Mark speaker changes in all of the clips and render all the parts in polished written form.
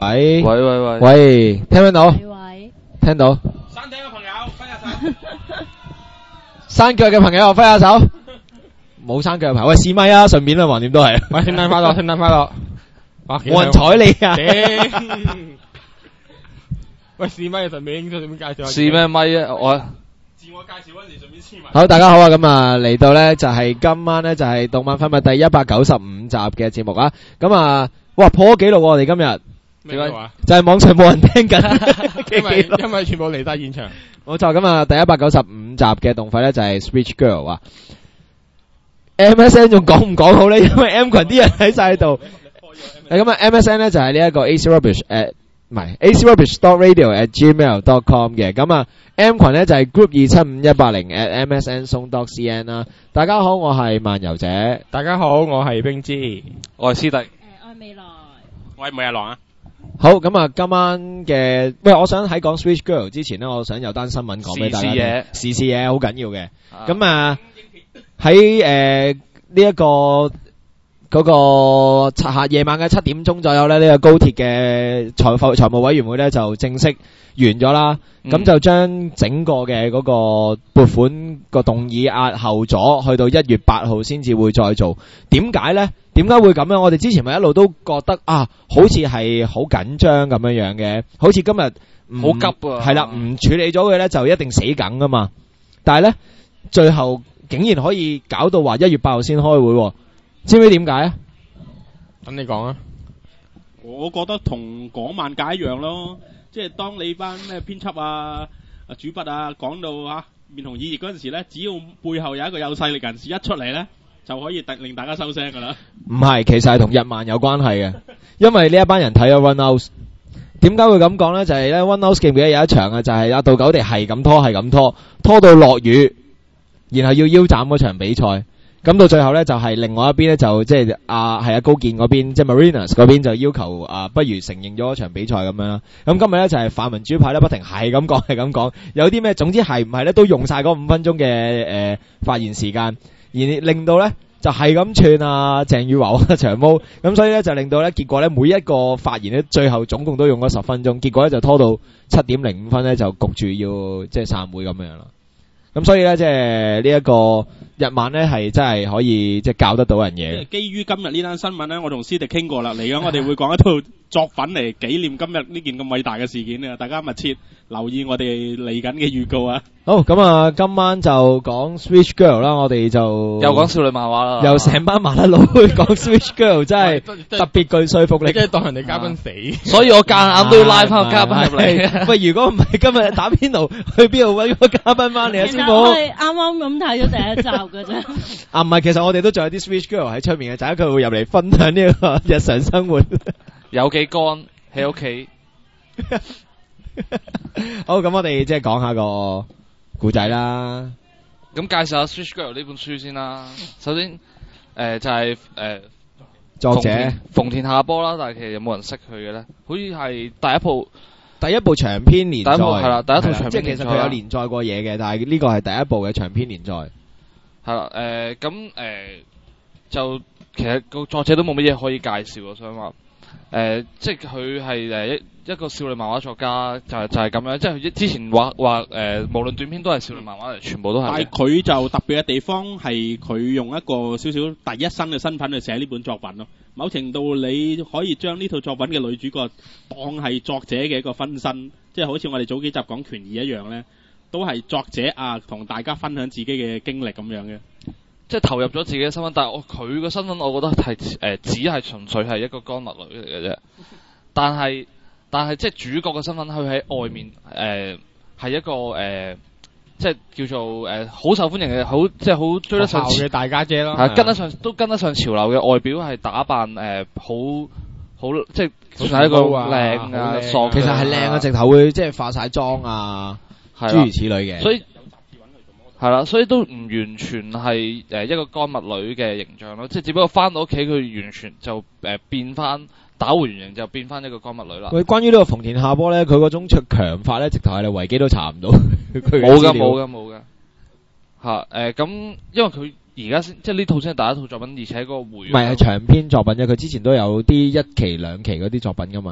Speaker 1: 喂，聽唔聽到？聽到。
Speaker 2: 山頂嘅朋友揮下手。
Speaker 1: 山腳嘅朋友揮下手。冇山腳嘅朋友，喂試咪啊，順便啦，橫掂都係。
Speaker 3: 喂，聖誕快樂，聖誕快樂。
Speaker 1: 冇人睬你啊！
Speaker 3: 喂，試咪順便介紹下。
Speaker 4: 試咩咪啊？我
Speaker 2: 自我介紹嗰陣時順便黐埋。
Speaker 1: 好，大家好啊！咁啊嚟到咧就係今晚咧就係動漫分物第195集嘅節目啊！咁啊，哇破咗紀錄喎！我哋今日
Speaker 3: 咩話？
Speaker 1: 就係網上冇人聽緊，
Speaker 3: 因為全部嚟晒現場。
Speaker 1: 冇錯，咁啊第195集嘅動費咧就係 Switch Girl 啊。MSN 仲講唔講好咧？因為 M 群啲人喺晒喺度。咁啊 MSN 咧就係呢一個 acrubbish 唔係 acrubbish.radio@gmail.com 嘅。咁啊 M 群咧就係 group 27510@msn.cn 啦。大家好，我係漫遊者。
Speaker 3: 大家好，我係冰之。
Speaker 4: 我係師弟。
Speaker 5: 我係未來。
Speaker 2: 我係每日狼啊。
Speaker 1: 好，咁啊今晚嘅喂，我想喺講 Switch Girl 之前咧，我想有單新聞講俾大家聽。時事嘢好緊要嘅。咁啊喺呢一個嗰個夜晚嘅7點鐘左右咧，呢個高鐵嘅財務委員會咧就正式完咗啦。咁就將整個嘅嗰個撥款個動議押後咗，去到1月8號先至會再做。點解咧？點解會咁樣？我哋之前咪一路都覺得啊，好似係好緊張咁樣嘅，好似今日
Speaker 4: 好急啊。
Speaker 1: 係啦，唔處理咗佢咧就一定死梗噶嘛。但係咧，最後竟然可以搞到話1月8號先開會，知唔知點解啊？
Speaker 3: 等你講啊！
Speaker 2: 我覺得同港漫界一樣咯，即係當你班咩編輯啊、主筆啊講到面紅耳熱嗰陣時咧，只要背後有一個有勢力人士一出嚟咧，就可以令大家收聲噶啦。
Speaker 1: 唔係，其實係同日漫有關係嘅，因為呢一班人睇咗 One House。點解會咁講咧？就係咧 One House 記唔記得有一場啊？就係阿道九地係咁拖到落雨，然後要腰斬嗰場比賽。咁到最後咧，就係另外一邊咧，就即係阿高健嗰邊，即係 Marinas 嗰邊就要求不如承認咗嗰場比賽咁樣啦。咁今日咧就係泛民主派咧，不停係咁講，有啲咩總之係唔係咧都用晒嗰5分鐘嘅發言時間，而令到咧就係咁串鄭宇華長毛，咁所以咧就令到咧結果咧每一個發言咧最後總共都用咗10分鐘，結果咧就拖到7點05分咧就焗住要即係散會咁樣啦。咁所以咧即係呢一個日漫咧係真係可以即係教得到人嘢。
Speaker 2: 基於今日呢單新聞咧，我同師弟傾過啦，嚟緊我哋會講一套作品嚟紀念今日呢件咁偉大嘅事件啊！大家密切留意我哋嚟緊嘅預告啊！
Speaker 1: 好，咁啊，今晚就講 Switch Girl 啦，我哋就
Speaker 4: 又講少女漫畫啦，
Speaker 1: 又成班麻甩佬去講 Switch Girl， 真係特別具說服力，
Speaker 3: 即係當人哋嘉賓死，
Speaker 4: 所以我夾硬都要拉翻個嘉賓入嚟。
Speaker 1: 喂，如果唔係今日打邊爐，去邊度搵個嘉賓翻嚟啊？師傅，
Speaker 5: 我係啱啱咁睇咗第一集㗎啫。
Speaker 1: 唔係，其實我哋都仲有啲 Switch Girl 喺出面嘅，就係佢會入嚟分享呢個日常生活。
Speaker 4: 有幾乾喺屋企。
Speaker 1: 好，咁我哋即係講下個故仔啦。
Speaker 4: 咁介紹下 Switch Girl 呢本書先啦。首先，就係
Speaker 1: 作者
Speaker 4: 馮田夏波啦，但係其實有冇人識佢嘅咧？好似係第一部長篇連載，
Speaker 1: 係啦，
Speaker 4: 第一套長篇連載。
Speaker 1: 即係其實佢有連載過嘢嘅，但係呢個係第一部嘅長篇連載。
Speaker 4: 係啦，就其實個作者都冇乜嘢可以介紹，我想話。即係佢係一個少女漫畫作家，就係咁樣。即係佢之前話無論短篇都係少女漫畫嚟，全部都係。
Speaker 2: 但係佢就特別嘅地方係佢用一個少少第一身嘅身份去寫呢本作品咯。某程度你可以將呢套作品嘅女主角當係作者嘅一個分身，即係好似我哋早幾集講權宜一樣咧，都係作者同大家分享自己嘅經歷咁樣嘅。
Speaker 4: 即係投入咗自己嘅身份，但係佢個身份，我覺得係只係純粹係一個乾物女嚟嘅啫。但係即係主角嘅身份，佢喺外面係一個即係叫做好受歡迎嘅，好即係好追得上
Speaker 3: 嘅大家姐咯，
Speaker 4: 係跟得上潮流嘅外表，係打扮好即係算係一個靚啊傻，
Speaker 1: 其實係靚啊，直頭會即係化晒妝啊，諸如此類嘅。
Speaker 4: 所以係啦，所以都唔完全係一個乾物女嘅形象咯，即係只不過翻到屋企佢完全就變翻打回原形，就變翻一個乾物女啦。
Speaker 1: 喂，關於呢個馮田夏波咧，佢嗰種強法咧，直頭係你維基都查唔到。
Speaker 4: 冇噶嚇咁，因為佢而家先即係呢套先係第一套作品，而且個回
Speaker 1: 唔係長篇作品啫，佢之前都有啲1期2期嗰啲作品噶嘛。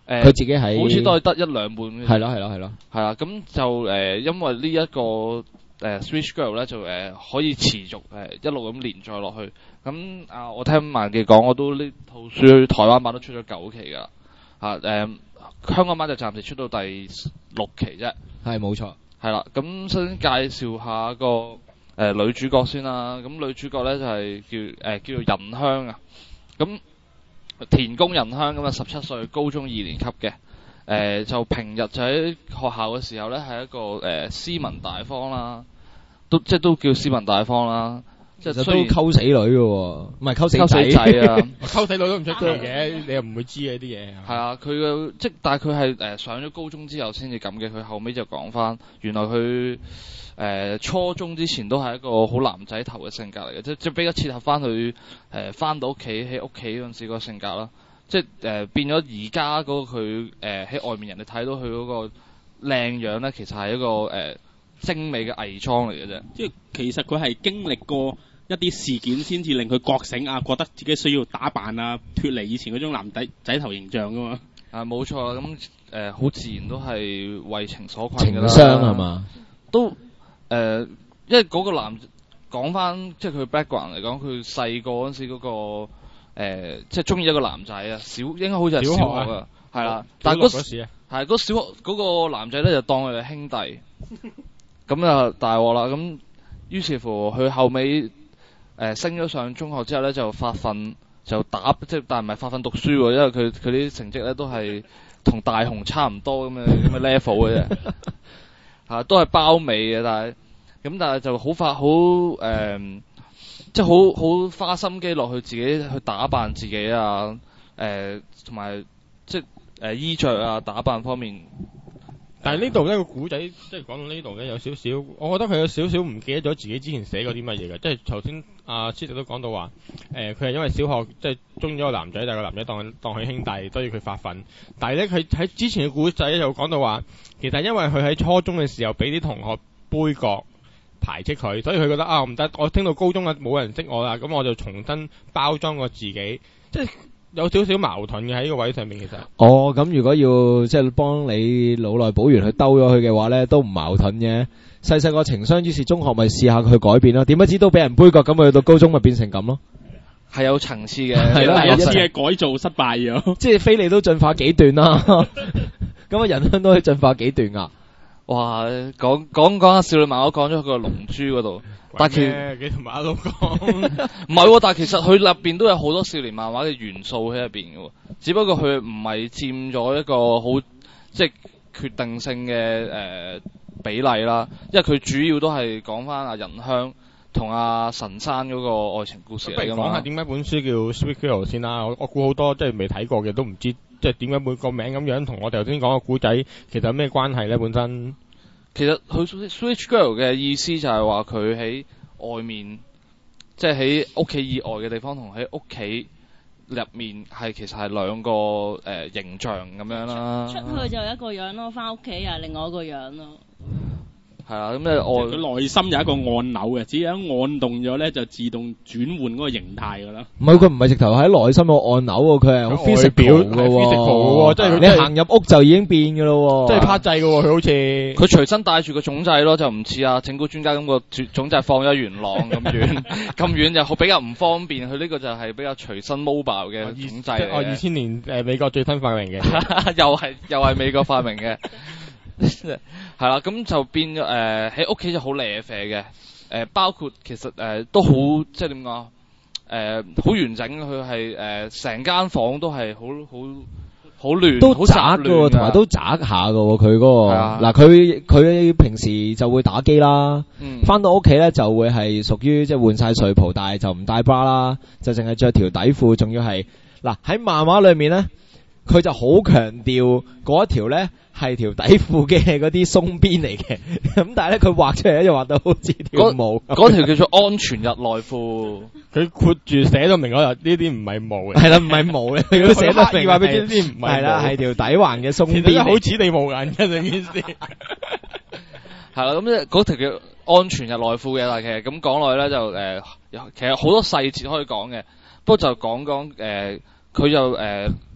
Speaker 1: 佢自己喺
Speaker 4: 好似都係得1-2本嘅。
Speaker 1: 係咯，
Speaker 4: 係啦，咁就因為呢一個Switch Girl 咧就可以持續一路咁連載落去。咁我聽萬記講，我都呢套書台灣版都出咗9期㗎啦。香港版就暫時出到第6期啫。係
Speaker 1: 冇錯。
Speaker 4: 係啦，咁首先介紹下個女主角先啦。咁女主角咧就係叫做仁香啊。咁田宮仁香咁啊，17歲，高中2年級嘅。就平日就喺學校嘅時候咧，係一個斯文大方啦，都叫斯文大方啦。即係都
Speaker 1: 溝死女嘅喎，唔係溝死
Speaker 4: 仔啊！
Speaker 3: 溝死女都唔出奇嘅，你又唔會知嘅啲嘢。
Speaker 4: 係啊，佢但係佢係上咗高中之後先至咁嘅。佢後尾就講翻，原來佢初中之前都係一個好男仔頭嘅性格嚟嘅，即比較切合翻佢翻到屋企喺屋企嗰陣時個性格啦。即變咗而家嗰個佢喺外面人哋睇到佢嗰個靚樣咧，其實係一個精美嘅偽裝嚟嘅啫。
Speaker 2: 即係其實佢係經歷過一啲事件先至令佢覺醒啊，覺得自己需要打扮啊，脫離以前嗰種男仔頭形象噶嘛。
Speaker 4: 冇錯，咁好自然都係為情所困㗎啦。
Speaker 1: 情傷係嘛？
Speaker 4: 都因為嗰個男講翻，即係佢 background 嚟講，佢細個嗰陣時嗰個。即係中意一個男仔啊，應該好似係小學啊，係啦。但係嗰時係嗰小學嗰個男仔咧就當佢係兄弟，咁啊大鑊啦。咁於是乎佢後尾升咗上中學之後咧就發奮就打，但係唔係發奮讀書喎，因為佢啲成績咧都係同大雄差唔多咁嘅 level 嘅啫，都係包尾嘅，但係就好快好即係好花心機落去自己去打扮自己啊，同埋即係衣着啊打扮方面。
Speaker 3: 但係呢度呢個古仔，即係講到呢度咧有少少，我覺得佢有少少唔記得咗自己之前寫過啲乜嘢嘅。即係頭先阿師弟都講到話，佢係因為小學即係中意咗個男仔，但係個男仔當佢兄弟，所以佢發奮。但係咧佢喺之前嘅古仔又講到話，其實因為佢喺初中嘅時候俾啲同學杯葛。排斥佢，所以佢覺得唔得，我聽到高中冇人識我啦，咁我就重新包裝過自己，即係有少少矛盾嘅喺呢個位上面其實。
Speaker 1: 咁如果要即係幫你腦內補完去兜咗佢嘅話咧，都唔矛盾嘅。細個情商，於是中學咪試下去改變咯。點不知都俾人杯葛，咁去到高中咪變成咁咯。
Speaker 4: 係有層次嘅，
Speaker 1: 係啦，
Speaker 2: 第一次嘅改造失敗咗，
Speaker 1: 即係非你都進化幾段啦。咁仁香都可以進化幾段啊？
Speaker 4: 哇！講下少女漫畫，講咗個龍珠嗰度，但其實
Speaker 3: 幾同馬佬講
Speaker 4: 唔係，但係其實佢入邊都有好多少年漫畫嘅元素喺入邊嘅，只不過佢唔係佔咗一個好即係決定性嘅比例啦，因為佢主要都係講翻阿仁香同阿神山嗰個愛情故事嚟㗎嘛。
Speaker 3: 講下點解本書叫 Sweet Girl 先啦，我估好多即係未睇過嘅都唔知。即係點解每個名咁樣同我哋頭先講個古仔其實有咩關係咧？本身
Speaker 4: 其實佢 Switch Girl 嘅意思就係話佢喺外面，即係喺屋企以外嘅地方同喺屋企入面係其實係兩個形象咁樣啦。
Speaker 5: 出去就一個樣咯，翻屋企又係另外一個樣咯。
Speaker 4: 係啦，咁咧
Speaker 2: 佢內心有一個按鈕嘅，只要一按動咗咧，就自動轉換嗰個形態噶啦。
Speaker 1: 唔係，佢唔係直頭喺內心個按鈕喎，佢係好 physical 嘅喎，
Speaker 3: 即係
Speaker 1: 你行入屋就已經變嘅咯喎，
Speaker 3: 即係拍掣嘅喎，佢好似
Speaker 4: 佢隨身帶住個總掣咯，就唔似啊整蠱專家咁個總掣放咗元朗咁遠，咁遠就比較唔方便。佢呢個就係比較隨身 mobile 嘅總掣嚟嘅。
Speaker 3: 2000年美國最新發明嘅，
Speaker 4: 又係美國發明嘅。係啦，咁就變咗喺屋企就好瀨啡嘅，包括其實都好即係點講好完整嘅，佢係成間房都係好亂，
Speaker 1: 都宅嘅，同埋都宅下嘅佢嗰個嗱，佢平時就會打機啦，翻到屋企咧就會係屬於即係換晒睡袍，但係就唔帶 bra 啦，就淨係着條底褲，仲要係嗱喺漫畫裏面咧，佢就好強調嗰一條咧。係條底褲嘅嗰啲鬆邊嚟嘅，咁但係咧佢畫出嚟咧就畫到好似條毛。
Speaker 4: 嗰條叫做安全日內褲，
Speaker 3: 佢括住寫到明嗰度呢啲唔係毛嘅。
Speaker 1: 係啦，唔係毛嘅，佢都寫得明
Speaker 3: 話俾你知唔係。係啦，
Speaker 1: 係條底環嘅鬆邊。其實
Speaker 3: 好似你冇眼嘅呢件事。
Speaker 4: 係啦，咁咧嗰條叫安全日內褲嘅，但係其實咁講落去咧就其實好多細節可以講嘅，不過就講佢就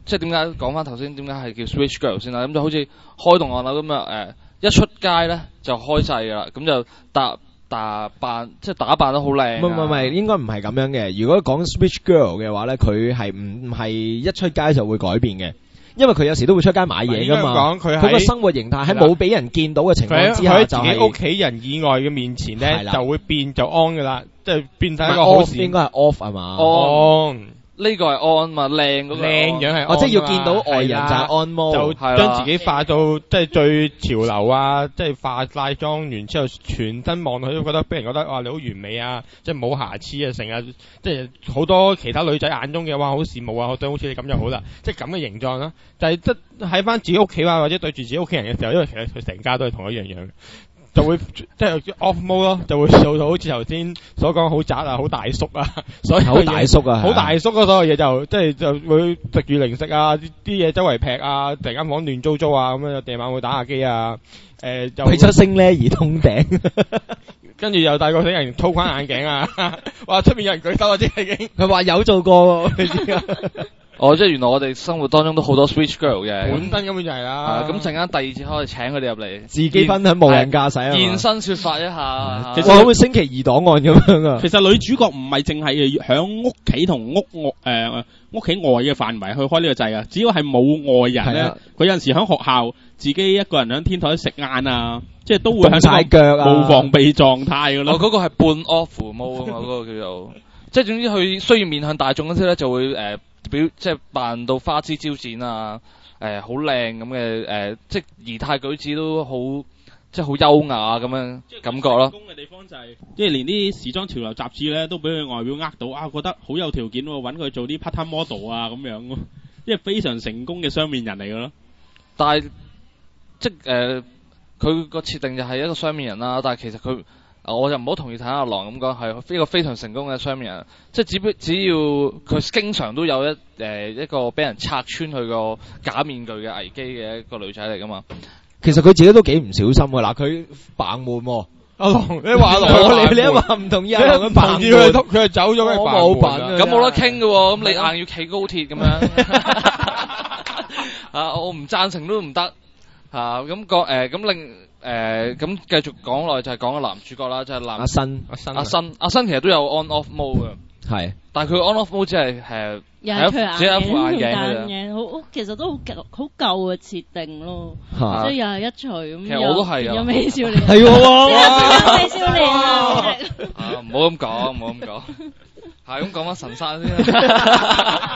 Speaker 4: 即係點解講翻頭先點解係叫 Switch Girl 先啦？咁就好似開動按鈕咁啊一出街咧就開掣噶啦，咁就打扮得好靚。
Speaker 1: 唔係，應該唔係咁樣嘅。如果講 Switch Girl 嘅話咧，佢係唔係一出街就會改變嘅，因為佢有時都會出街買嘢噶嘛。佢個生活形態喺冇俾人見到嘅情況之下，
Speaker 3: 佢喺自己屋企人以外嘅面前咧就會變就 on 噶啦，即係變晒一個好事。
Speaker 1: 應該係 off 係嘛
Speaker 4: ？on 呢個係 on 嘛，靚嗰個
Speaker 3: 靚樣係 on，
Speaker 1: 即係要見到外人就係 on mode，
Speaker 3: 就將自己化到即係最潮流啊！即係化晒妝完之後，全身望落去都覺得俾人覺得哇你好完美啊！即係冇瑕疵啊，成日即係好多其他女仔眼中嘅哇好羨慕啊！我想好似你咁就好啦，即係咁嘅形狀啦。就係即喺翻自己屋企啊，或者對住自己屋企人嘅時候，因為其實佢成家都係同一樣樣。就會即係 off mode 咯，就會做到好似頭先所講好宅啊，好大叔啊，所以
Speaker 1: 好大叔啊，
Speaker 3: 好大叔啊，所有嘢就即係就會食住零食啊，啲嘢周圍劈啊，突然間房亂糟糟啊，咁樣夜晚會打下機啊，就
Speaker 1: 為咗升呢而通頂，
Speaker 3: 跟住又戴個死人粗框眼鏡啊，哇出面有人舉手啊，即係已經
Speaker 1: 佢話有做過喎，
Speaker 4: 哦，即係原來我哋生活當中都好多 Switch Girl 嘅，
Speaker 3: 本身根本就係啦。
Speaker 4: 咁陣間第二節可以請佢哋入嚟，
Speaker 1: 自己分享無人駕駛啊，
Speaker 4: 現身說法一下。
Speaker 1: 其實可唔可以星期二檔案咁樣啊？
Speaker 2: 其實女主角唔係淨係響屋企同屋企外嘅範圍去開呢個掣啊，只要係冇外人咧，佢有陣時響學校自己一個人響天台食晏啊，即係都會響晒腳啊，冇防備狀態噶咯。
Speaker 4: 嗰個係半 off mode 啊嘛，嗰個叫做，即係總之佢需要面向大眾嗰時咧，就會即係扮到花枝招展啊，好靚咁嘅即係儀態舉止都好，即係好優雅咁樣感覺咯。
Speaker 2: 成功嘅地方就係，即係連啲時裝潮流雜誌咧都俾佢外表呃到啊，覺得好有條件喎，揾佢做啲 part time model 啊咁樣咯，即係非常成功嘅雙面人嚟嘅咯。
Speaker 4: 但係即係佢個設定就係一個雙面人啦，但係其實佢。我就唔好同意睇阿郎咁講，係一個非常成功嘅雙面人，即係只要佢經常都有一個俾人拆穿佢個假面具嘅危機嘅一個女仔嚟噶嘛。
Speaker 1: 其實佢自己都幾唔小心㗎，嗱佢扮悶喎。阿郎，你話阿郎，你一話唔同意阿郎咁扮悶，
Speaker 3: 佢係走咗嘅扮悶。
Speaker 4: 咁冇得傾㗎喎，咁你硬要企高鐵咁樣啊？我唔贊成都唔得嚇。咁講咁令。咁繼續講落去就係講個男主角啦，就係阿新其實都有 on off mode 嘅，
Speaker 1: 係，
Speaker 4: 但係佢 on off mode 只係只係一副眼鏡
Speaker 5: 好其實都好舊嘅設定咯，即係又係一除咁。
Speaker 4: 其實我都係啊，
Speaker 5: 有美少年
Speaker 1: 係
Speaker 5: 喎，美少年啊！
Speaker 4: 唔好咁講，唔好咁講，係咁講翻神山先啦。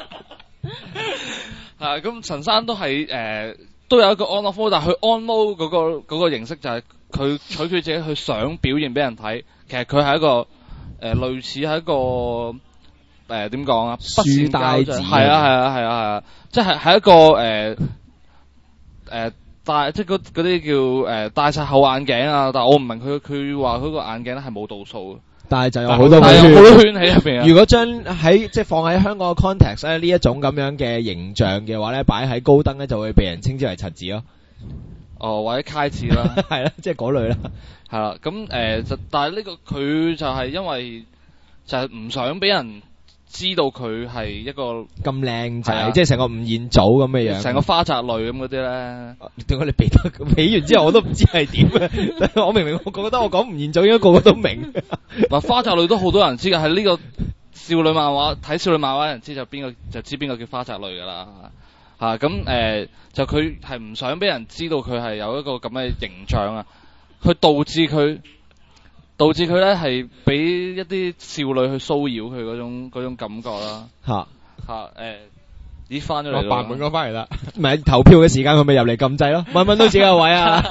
Speaker 4: 係咁神山都係都有一個 on off mode，但係佢 on mode 嗰個形式就係佢取決自己去想表現俾人睇。其實佢係一個類似係一個點講啊？
Speaker 1: 書呆子
Speaker 4: 係啊，即係一個戴即係嗰啲叫戴晒厚眼鏡啊。但係我唔明佢話佢個眼鏡咧係冇度數嘅。
Speaker 1: 但係就有好多圈
Speaker 4: 喺入邊。
Speaker 1: 如果將即係放喺香港嘅 context 咧，呢一種咁樣嘅形象嘅話咧，擺喺高登咧就會被人稱之為柒子咯。
Speaker 4: 哦，或者揩字啦，
Speaker 1: 係啦，即係嗰類啦。
Speaker 4: 係啦，咁但係呢個佢就係因為就係唔想俾人知道佢係一個
Speaker 1: 咁靚仔，即係成個吳彥祖咁嘅樣，
Speaker 4: 成個花澤類咁嗰啲咧。
Speaker 1: 點解你俾完之後我都唔知係點？我明明我覺得我講吳彥祖應該個個都明。
Speaker 4: 花澤類都好多人知㗎，係呢個少女漫畫睇少女漫畫人知就知邊個叫花澤類㗎啦嚇。咁就佢係唔想俾人知道佢係有一個咁嘅形象啊，佢導致佢咧係俾一啲少女去騷擾佢嗰種感覺啦。咦翻咗嚟啦！
Speaker 3: 版本翻嚟啦，
Speaker 1: 唔係投票嘅時間佢咪入嚟撳掣咯，問到自己個位啊！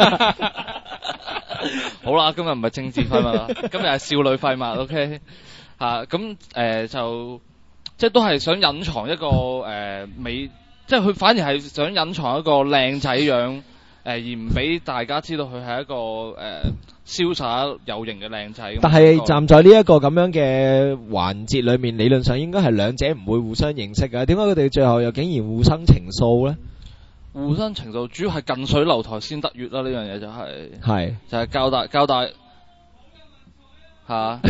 Speaker 4: 好啦，今日唔係政治廢物啦，今日係少女廢物 ，OK 咁就即係都係想隱藏一個美，即係佢反而係想隱藏一個靚仔樣。而唔俾大家知道佢係一個瀟灑有型嘅靚仔。
Speaker 1: 但係站在呢一個咁樣嘅環節裏面，理論上應該係兩者唔會互相認識嘅。點解佢哋最後又竟然互生情愫咧？
Speaker 4: 互生情愫主要係近水樓台先得月啦，呢樣嘢就係就係交代嚇。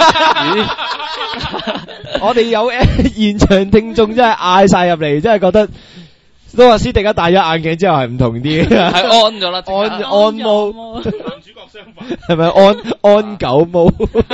Speaker 1: 我哋有現場聽眾真係嗌晒入嚟，真係覺得都話斯迪加戴咗眼鏡之後係唔同啲，
Speaker 4: 係安咗啦，
Speaker 1: 安毛，
Speaker 2: 男主角相反，
Speaker 1: 係咪安狗毛？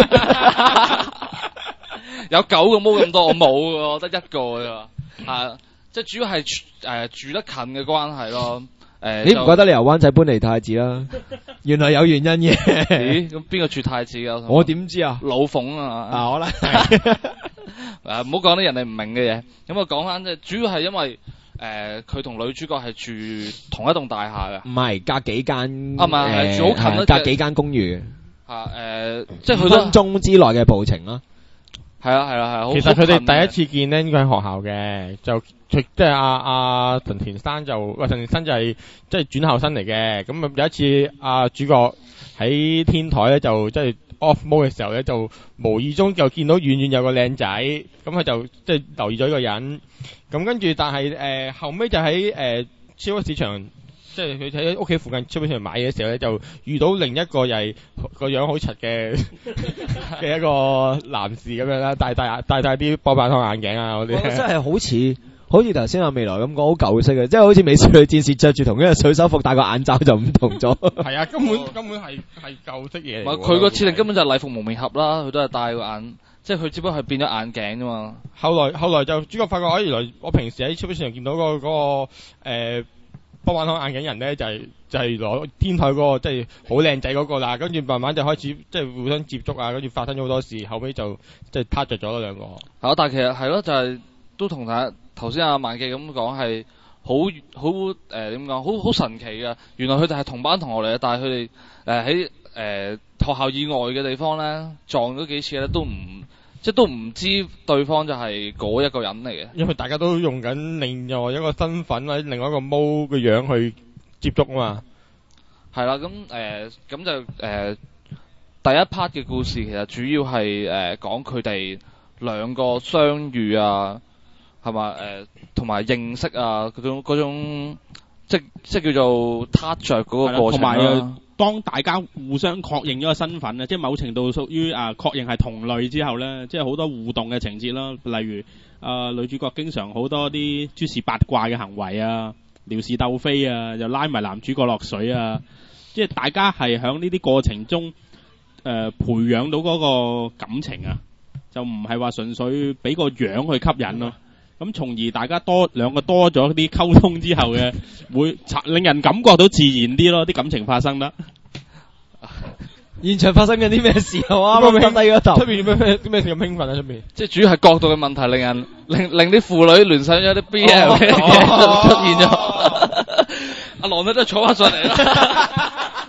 Speaker 4: 有9個毛咁多，我冇喎，我得1個啫。即係主要係住得近嘅關係咯。
Speaker 1: 你唔覺得你由灣仔搬嚟太子啦？原來有原因嘅。
Speaker 4: 咦？咁邊個住太子㗎？
Speaker 1: 我點知啊？
Speaker 4: 老鳳啊！
Speaker 1: 我啦。
Speaker 4: 唔好講啲人哋唔明嘅嘢。咁啊，講翻即係主要係因為佢同女主角係住同一棟大廈嘅。
Speaker 1: 唔係，隔幾間。
Speaker 4: 唔係住好近咯，
Speaker 1: 隔幾間公寓。
Speaker 4: 即係
Speaker 1: 5分鐘之內嘅步程啦。
Speaker 4: 係啊，
Speaker 3: 其實佢哋第一次見咧，應該喺學校嘅，就即係阿陳田生陳田生就係即係轉校生嚟嘅。咁有一次主角喺天台咧，就即係 off mode 嘅時候咧，就無意中就見到遠遠有個靚仔，咁佢就即係留意咗呢個人。咁跟住，但係後尾就喺超級市場。即係佢喺屋企附近超級市場買嘢嘅時候咧，就遇到另一個又係個樣好柒嘅一個男士咁樣啦，戴啲波板糖眼鏡啊嗰啲。真係好似頭先阿未來咁講，好舊式嘅，即係好似美少女戰士着住同一個水手服，戴個眼罩就唔同咗。係啊，根本係舊式嘢。
Speaker 4: 佢個設定根本就係禮服蒙面俠啦，佢都係戴個眼，即係佢只不過係變咗眼鏡啫嘛。後
Speaker 3: 來就主角發覺，原來我平時喺超級市場見到嗰個波板糖眼鏡人咧，就係攞天台嗰個即係好靚仔嗰個啦，跟住慢慢就開始即係互相接觸啊，跟住發生咗好多事，後尾就即係撻着咗兩個。
Speaker 4: 但係其實係咯，就係都同頭先阿萬記咁講係好點講，好神奇㗎。原來佢哋係同班同學嚟嘅，但係佢哋喺學校以外嘅地方咧撞咗幾次咧，都唔知對方就係嗰一個人嚟嘅，
Speaker 3: 因為大家都用緊另外一個身份或者另外一個毛嘅樣去接觸啊嘛。
Speaker 4: 係啦，咁就第一 part 嘅故事其實主要係講佢哋兩個相遇啊，係嘛，同埋認識啊嗰種即叫做撻着嗰個過程啦。
Speaker 2: 當大家互相確認咗個身份咧，即係某程度屬於確認係同類之後咧，即係好多互動嘅情節啦。例如女主角經常好多啲諸事八卦嘅行為啊，撩事鬥非啊，又拉埋男主角落水啊，即係大家係喺呢啲過程中培養到嗰個感情啊，就唔係話純粹俾個樣去吸引咯。咁從而大家兩個多咗啲溝通之後嘅，會令人感覺到自然啲咯，啲感情發生得。
Speaker 1: 現場發生緊啲咩事啊？我啱啱耷低嗰頭。
Speaker 3: 出邊咩事咁興奮啊？出邊
Speaker 4: 即係主要係角度嘅問題，令啲婦女聯想咗啲 BL 嘅嘢出現咗。阿郎都坐翻上嚟啦。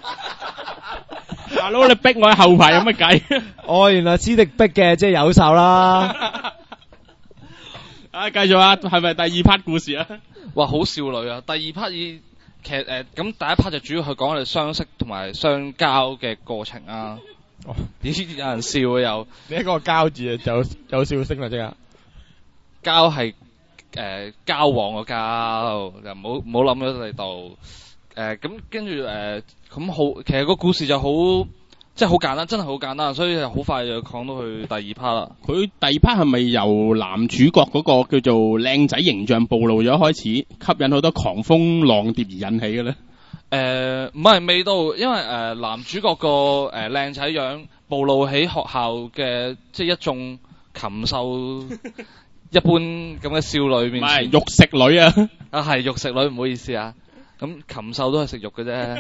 Speaker 2: 大佬，你逼我喺後排有乜計？
Speaker 1: 原來斯迪逼嘅，即係有手啦。
Speaker 2: 繼續啊，係咪第二 part 故事啊？
Speaker 4: 哇，好少女啊！第二 part 其實咁第一 part 就主要係講我哋相識同埋相交嘅過程啊。咦，有人笑啊又。
Speaker 3: 你一個交字就有笑聲啦，即刻。
Speaker 4: 交係交往個交，就唔好諗咗喺度。咁跟住咁好，其實個故事就好。即係好簡單，真係好簡單，所以好快就講到去第二 part 啦。
Speaker 2: 佢第二 part 係咪由男主角嗰個叫做靚仔形象暴露咗開始，吸引好多狂蜂浪蝶而引起嘅咧？
Speaker 4: 唔係未到，因為男主角個靚仔樣暴露喺學校嘅即係一眾禽獸一般咁嘅少女面前。唔係
Speaker 2: 肉食女啊！
Speaker 4: 係肉食女，唔好意思啊。咁禽獸都係食肉嘅啫。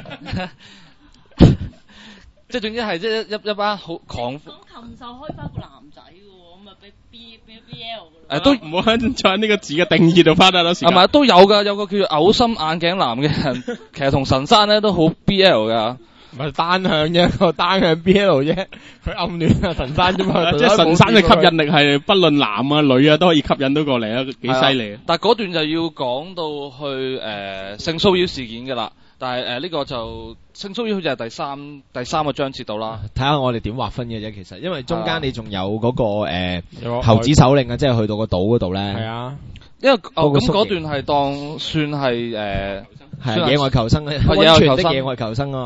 Speaker 4: 即係總之係即係一班好狂。咁
Speaker 5: 禽獸開翻個男仔嘅喎，咁咪俾 BL 嘅咯。
Speaker 2: 都唔好喺呢個字嘅定義度花太多時間。
Speaker 4: 係咪都有㗎？有個叫做嘔心眼鏡男嘅人，其實同神山咧都好 BL 㗎。
Speaker 3: 唔係單向啫，個單向 BL 啫。佢暗戀啊神山啫嘛。
Speaker 2: 即係神山嘅吸引力係不論男啊女啊都可以吸引到過嚟啊，幾犀利。
Speaker 4: 但係嗰段就要講到去性騷擾事件㗎啦。但係呢個就性騷擾好似係第三個章節度啦。
Speaker 1: 睇下我哋點劃分嘅啫，其實因為中間你仲有嗰個猴子首領啊，即係去到個島嗰度咧。係啊，
Speaker 4: 因為咁嗰段係當算係
Speaker 1: 係野外求生嘅，野外求生啊。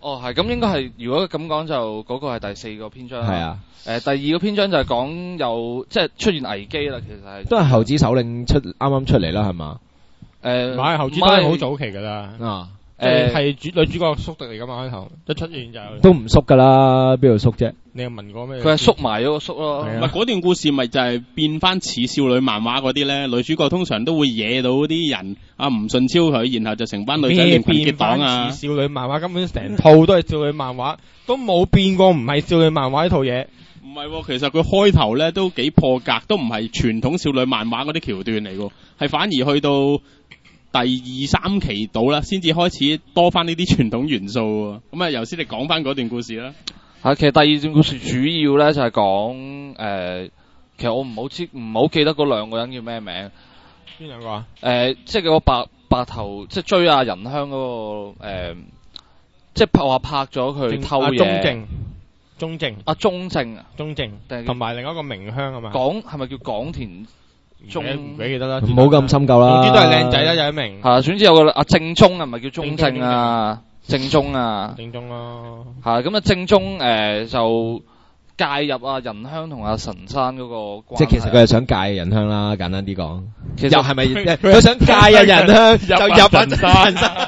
Speaker 4: 哦，係咁應該係，如果咁講就嗰個係第4個篇章啦。
Speaker 1: 係啊。
Speaker 4: 第2個篇章就係講有即係出現危機啦，其實係
Speaker 1: 都係猴子首領啱啱出嚟啦，係嘛？
Speaker 3: 唔係猴子都係好早期㗎啦。
Speaker 1: 啊，
Speaker 3: 係女主角宿敵嚟㗎嘛，開頭一出現就
Speaker 1: 都唔縮㗎啦，邊度縮啫？
Speaker 3: 你有問過咩？
Speaker 4: 佢係縮埋咗個縮咯。
Speaker 2: 唔係嗰段故事咪就係變翻似少女漫畫嗰啲咧，女主角通常都會惹到啲人啊唔順超佢，然後就成班女仔連群結黨啊。
Speaker 3: 似少女漫畫根本成套都係少女漫畫，都冇變過唔係少女漫畫呢套嘢。
Speaker 2: 唔係喎，其實佢開頭咧都幾破格，都唔係傳統少女漫畫嗰啲橋段嚟喎，係反而去到第2、3期到啦，先至開始多翻呢啲傳統元素喎。咁啊，由先你講翻嗰段故事啦。
Speaker 4: 其實第2段故事主要咧就係講其實我唔好記得嗰2個人叫咩名。
Speaker 3: 邊2個啊？
Speaker 4: 即係嗰個白頭，即係追阿仁香嗰個即係話拍咗佢偷嘢。
Speaker 3: 中正同埋另一個明香啊嘛。
Speaker 4: 係咪叫廣田中？
Speaker 3: 唔記得啦。
Speaker 1: 唔好咁深究啦。
Speaker 3: 總之都係靚仔啦，有一名。
Speaker 4: 係啊，總之有個阿正宗啊，唔係叫中正啊，正宗啊。
Speaker 3: 正宗咯。
Speaker 4: 係咁啊，正宗就介入阿仁香同阿神山嗰個關係。
Speaker 1: 即係其實佢係想戒仁香啦，簡單啲講。
Speaker 4: 其實
Speaker 1: 又係咪佢想戒啊仁香就入阿神山？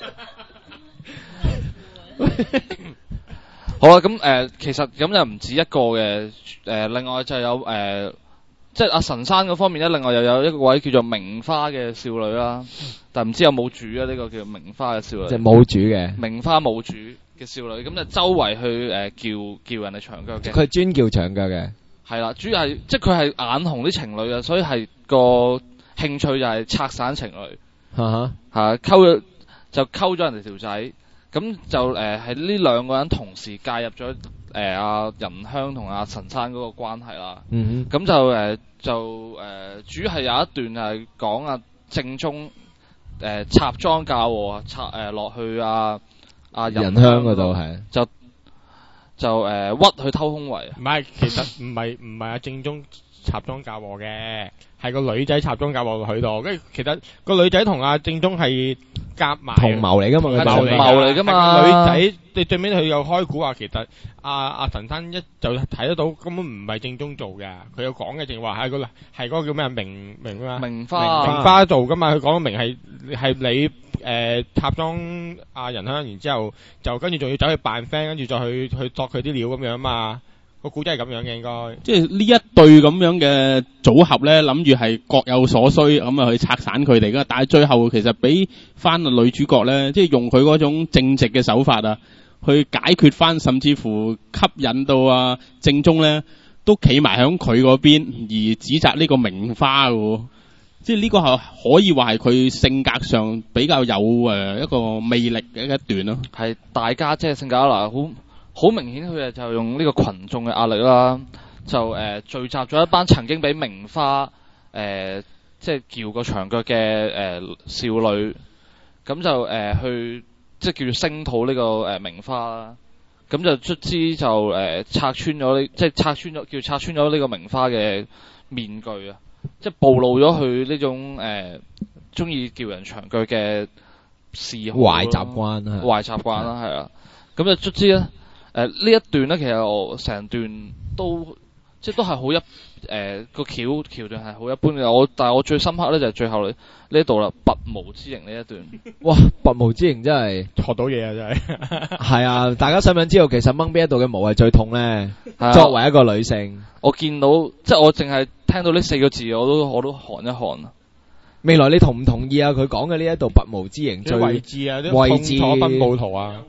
Speaker 4: 好啦，咁其實咁就唔止一個嘅，另外就有即係阿神山嗰方面咧，另外又有一個位叫做名花嘅少女啦，但唔知有冇主啊？呢個叫名花嘅少女，
Speaker 1: 即係冇主嘅
Speaker 4: 名花冇主嘅少女，咁就周圍去叫人哋長腳嘅。
Speaker 1: 佢係專叫長腳嘅。
Speaker 4: 係啦，主要係即係佢係眼紅啲情侶啊，所以係個興趣就係拆散情侶。溝咗人哋條仔。咁就係呢2個人同時介入咗阿仁香同阿神山嗰個關係啦。咁就主要係有一段係講阿正宗插贓嫁禍插落去阿仁香嗰度係就屈佢偷胸圍。
Speaker 3: 唔係，其實唔係阿正宗插贓嫁禍嘅，係個女仔插贓嫁禍落佢度。跟住其實個女仔同阿正宗係夾埋
Speaker 1: 同謀嚟噶嘛，
Speaker 4: 係同謀嚟噶嘛。
Speaker 3: 女仔你最尾佢有開估話，其實阿神山一就睇得到根本唔係正宗做嘅。佢有講嘅淨話係嗰個叫咩名花做噶嘛。佢講明係你插贓阿仁香，然之後就跟住仲要走去扮 friend，跟住再去作佢啲料咁樣嘛。個古仔係咁樣嘅，應該
Speaker 2: 即係呢一對咁樣嘅組合咧，諗住係各有所需咁啊去拆散佢哋噶，但係最後其實俾翻個女主角咧，即係用佢嗰種正直嘅手法啊，去解決翻，甚至乎吸引到啊正宗咧都企埋響佢嗰邊，而指責呢個名花嘅，即係呢個係可以話係佢性格上比較有一個魅力嘅一段咯。
Speaker 4: 係大家姐性格嗱好明顯，佢就用呢個群眾嘅壓力啦，就聚集咗一班曾經俾名花即係撬過長腳嘅少女，咁就去即係叫做聲討呢個名花啦。咁就卒之就拆穿咗拆穿咗呢個名花嘅面具啊！即係暴露咗佢呢種中意叫人長腳嘅嗜好
Speaker 1: 壞習慣
Speaker 4: 啦，係啊！咁就卒之咧。呢一段咧，其實我成段都即係都係好個橋段係好一般嘅。但係我最深刻咧就係最後呢一度啦，拔毛之刑呢一段。
Speaker 1: 哇！拔毛之刑真係
Speaker 3: 學到嘢啊！真係
Speaker 1: 係啊！大家想唔想知道其實掹邊一度嘅毛係最痛咧？作為一個女性，
Speaker 4: 我見到即係我淨係聽到呢4個字，我都寒一寒啊！
Speaker 1: 未來你同唔同意啊？佢講嘅呢一度拔毛之刑最
Speaker 3: 位置啊，啲痛楚分佈圖啊。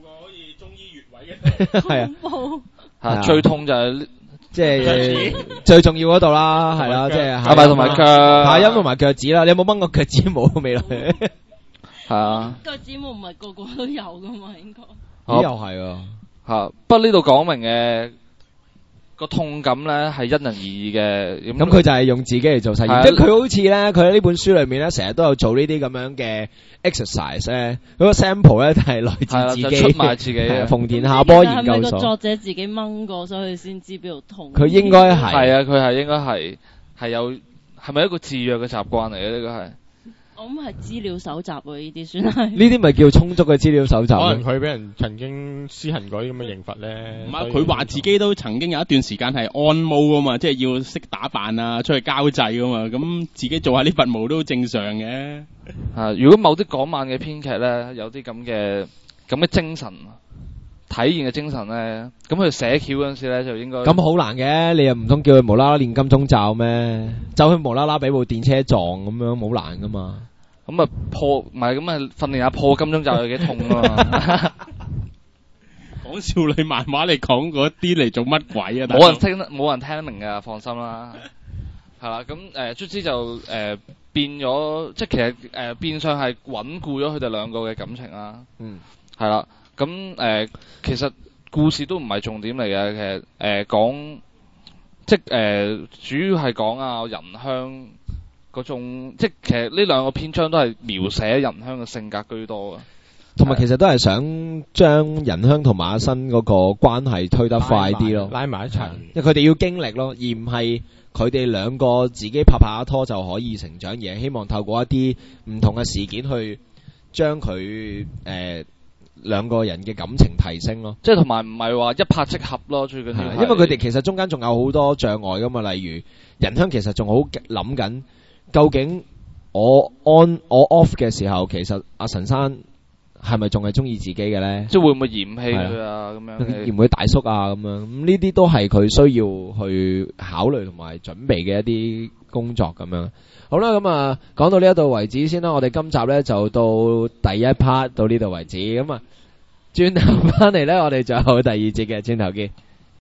Speaker 1: 係
Speaker 4: 啊，最痛就係
Speaker 1: 即係最重要嗰度啦，係啦，即係
Speaker 4: 下巴同埋腳，
Speaker 1: 下陰同埋腳趾啦。你有冇掹過腳趾毛未來？
Speaker 4: 係啊，
Speaker 5: 腳趾毛唔係個個都有噶嘛，應該。
Speaker 1: 又係啊，
Speaker 4: 吓，不過呢度講明嘅個痛感咧係因人而異嘅。
Speaker 1: 咁佢就係用自己嚟做實驗，即係佢好似咧，佢喺呢本書裏面咧，成日都有做呢啲咁樣嘅 exercise 咧。嗰個 sample 咧係來自自己，
Speaker 4: 出賣自己嘅。
Speaker 1: 蓬田夏波研究所。
Speaker 5: 係咪個作者自己掹過，所以先知邊度痛？
Speaker 1: 佢應該係。
Speaker 4: 係啊，佢係應該係有，係咪一個自虐嘅習慣嚟嘅？呢個係。
Speaker 5: 我諗係資料搜集喎，呢啲算係。
Speaker 1: 呢啲咪叫充足嘅資料搜集？
Speaker 3: 可能佢俾人曾經施行過啲咁嘅刑罰咧。
Speaker 2: 唔係佢話自己都曾經有一段時間係按毛噶嘛，即係要識打扮啊，出去交際噶嘛，咁自己做下呢份務都正常嘅。
Speaker 4: 如果某啲港漫嘅編劇咧有啲咁嘅精神，體現嘅精神咧，咁佢寫橋嗰陣時咧就應該
Speaker 1: 咁好難嘅，你又唔通叫佢無啦啦練金鐘罩咩？就佢無啦啦俾部電車撞咁樣，好難噶嘛。
Speaker 4: 咁啊唔係咁啊訓練下破金鐘罩有幾痛啊嘛。
Speaker 2: 講少女漫畫嚟講嗰啲嚟做乜鬼啊？
Speaker 4: 冇人聽得明㗎，放心啦。係啦，咁卒之就變咗，即係其實變相係穩固咗佢哋兩個嘅感情啦。係啦。咁其實故事都唔係重點嚟嘅，其實講即主要係講仁香嗰種，即係其實呢兩個篇章都係描寫仁香嘅性格居多嘅，
Speaker 1: 同埋其實都係想將仁香同馬新嗰個關係推得快啲咯，
Speaker 3: 拉埋一齊，
Speaker 1: 因為佢哋要經歷咯，而唔係佢哋兩個自己拍一拖就可以成長，而係希望透過一啲唔同嘅事件去將佢兩個人嘅感情提升咯，
Speaker 4: 即係同埋唔係話一拍即合咯，最緊要
Speaker 1: 因為佢哋其實中間仲有好多障礙噶嘛，例如仁香其實仲好諗緊，究竟我 off 嘅時候，其實阿陳生係咪仲係中意自己嘅咧？
Speaker 4: 即係會唔會嫌棄佢啊？咁樣
Speaker 1: 會唔會大叔啊？咁樣咁呢啲都係佢需要去考慮同埋準備嘅一啲工作咁樣。好啦，咁啊講到呢一度為止先啦，我哋今集咧就到第一 part 到呢度為止，咁啊轉頭翻嚟咧，我哋就有第二節嘅，轉頭見。